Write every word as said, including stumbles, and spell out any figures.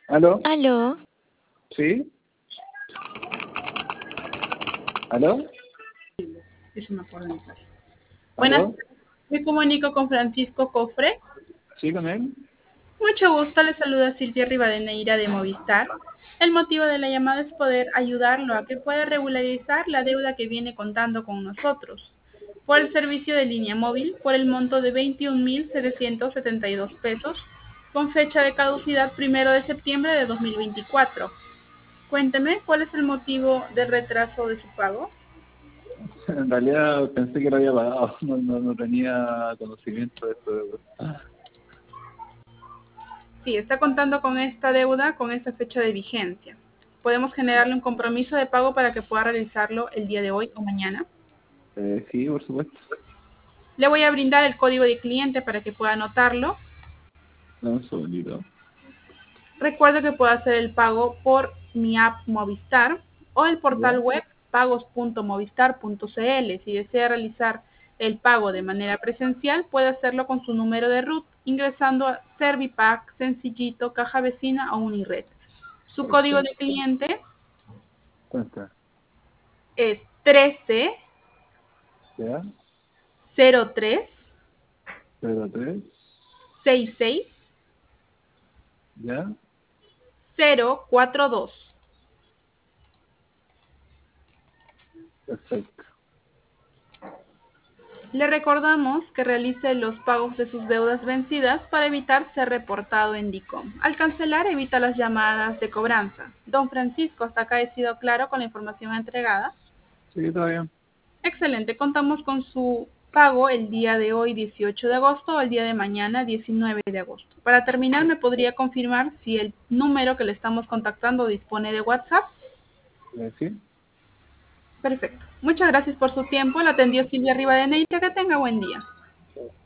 ¿Aló? Aló, ¿Sí? ¿Aló? Eso me acuerdo en mi casa. Buenas ¿Aló? tardes, me comunico con Francisco Cofre. ¿Sí con él? Mucho gusto, le saluda Silvia Rivadeneira de Movistar. El motivo de la llamada es poder ayudarlo a que pueda regularizar la deuda que viene contando con nosotros por el servicio de línea móvil por el monto de veintiún mil setecientos setenta y dos pesos con fecha de caducidad primero de septiembre de dos mil veinticuatro. Cuénteme, ¿cuál es el motivo del retraso de su pago? En realidad pensé que lo había pagado, no, no, no tenía conocimiento de esto. Sí, está contando con esta deuda con esta fecha de vigencia. Podemos generarle un compromiso de pago para que pueda realizarlo el día de hoy o mañana. Eh, sí, por supuesto. Le voy a brindar el código de cliente para que pueda anotarlo. Dame un segundito. Recuerde que puede hacer el pago por mi app Movistar o el portal ¿Ya? web pagos punto movistar punto cl. Si desea realizar el pago de manera presencial, puede hacerlo con su número de R U T ingresando a Servipack, Sencillito, Caja Vecina o Unired. Su código de Perfecto. cliente Cuenta. es trece ¿Ya? cero tres cero tres. sesenta y seis ¿Ya? cero cuarenta y dos. Perfecto. Le recordamos que realice los pagos de sus deudas vencidas para evitar ser reportado en DICOM. Al cancelar, evita las llamadas de cobranza. Don Francisco, ¿hasta acá he sido claro con la información entregada? Sí, está bien. Excelente, contamos con su pago el día de hoy, dieciocho de agosto, o el día de mañana, diecinueve de agosto. Para terminar, ¿me podría confirmar si el número que le estamos contactando dispone de WhatsApp? Eh, sí. Perfecto. Muchas gracias por su tiempo. La atendió Silvia Rivadeneira. Que tenga buen día.